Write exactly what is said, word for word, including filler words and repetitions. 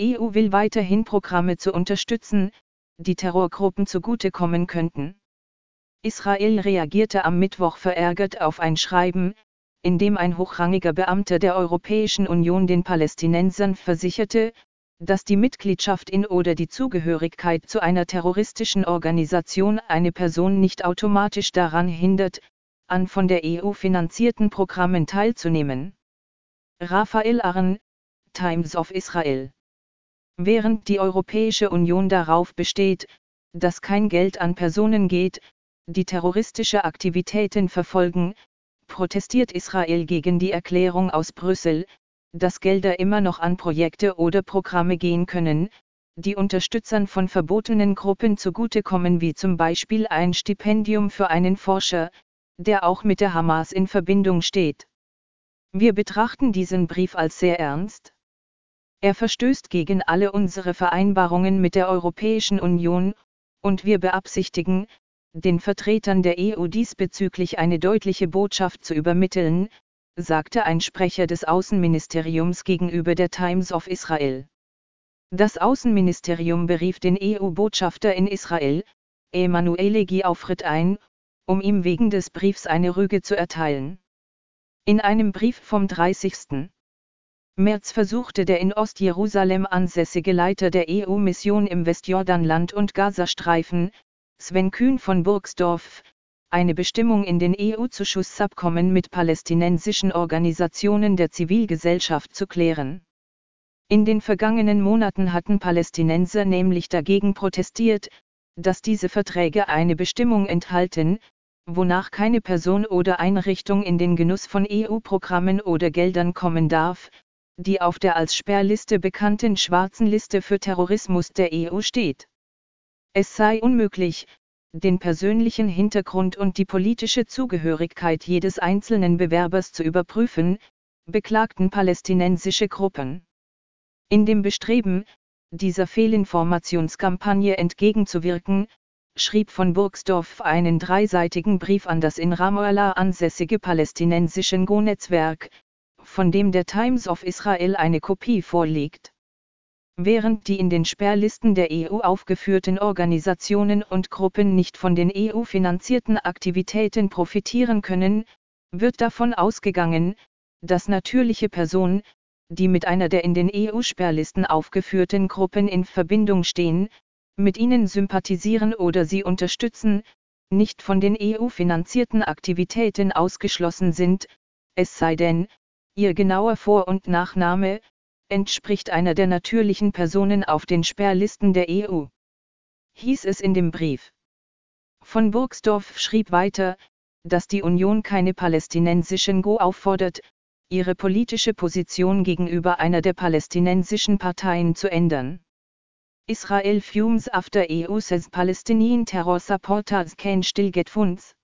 E U will weiterhin Programme zu unterstützen, die Terrorgruppen zugutekommen könnten. Israel reagierte am Mittwoch verärgert auf ein Schreiben, in dem ein hochrangiger Beamter der Europäischen Union den Palästinensern versicherte, dass die Mitgliedschaft in oder die Zugehörigkeit zu einer terroristischen Organisation eine Person nicht automatisch daran hindert, an von der E U finanzierten Programmen teilzunehmen. Raphael Aron, Times of Israel. Während die Europäische Union darauf besteht, dass kein Geld an Personen geht, die terroristische Aktivitäten verfolgen, protestiert Israel gegen die Erklärung aus Brüssel, dass Gelder immer noch an Projekte oder Programme gehen können, die Unterstützern von verbotenen Gruppen zugutekommen, wie zum Beispiel ein Stipendium für einen Forscher, der auch mit der Hamas in Verbindung steht. Wir betrachten diesen Brief als sehr ernst. Er verstößt gegen alle unsere Vereinbarungen mit der Europäischen Union, und wir beabsichtigen, den Vertretern der E U diesbezüglich eine deutliche Botschaft zu übermitteln, sagte ein Sprecher des Außenministeriums gegenüber der Times of Israel. Das Außenministerium berief den E U-Botschafter in Israel, Emanuele Giaufried, ein, um ihm wegen des Briefs eine Rüge zu erteilen. In einem Brief vom dreißigsten März versuchte der in Ostjerusalem ansässige Leiter der E U-Mission im Westjordanland und Gazastreifen, Sven Kühn von Burgsdorf, eine Bestimmung in den E U-Zuschussabkommen mit palästinensischen Organisationen der Zivilgesellschaft zu klären. In den vergangenen Monaten hatten Palästinenser nämlich dagegen protestiert, dass diese Verträge eine Bestimmung enthalten, wonach keine Person oder Einrichtung in den Genuss von E U-Programmen oder Geldern kommen darf, die auf der als Sperrliste bekannten schwarzen Liste für Terrorismus der E U steht. Es sei unmöglich, den persönlichen Hintergrund und die politische Zugehörigkeit jedes einzelnen Bewerbers zu überprüfen, beklagten palästinensische Gruppen. In dem Bestreben, dieser Fehlinformationskampagne entgegenzuwirken, schrieb von Burgsdorf einen dreiseitigen Brief an das in Ramallah ansässige palästinensische N G O-Netzwerk, von dem der Times of Israel eine Kopie vorliegt. Während die in den Sperrlisten der E U aufgeführten Organisationen und Gruppen nicht von den E U-finanzierten Aktivitäten profitieren können, wird davon ausgegangen, dass natürliche Personen, die mit einer der in den E U-Sperrlisten aufgeführten Gruppen in Verbindung stehen, mit ihnen sympathisieren oder sie unterstützen, nicht von den E U-finanzierten Aktivitäten ausgeschlossen sind, es sei denn, ihr genauer Vor- und Nachname entspricht einer der natürlichen Personen auf den Sperrlisten der E U. Hieß es in dem Brief. Von Burgsdorf schrieb weiter, dass die Union keine palästinensischen N G O auffordert, ihre politische Position gegenüber einer der palästinensischen Parteien zu ändern. Israel fumes after E U says Palestinian terror supporters can still get funds.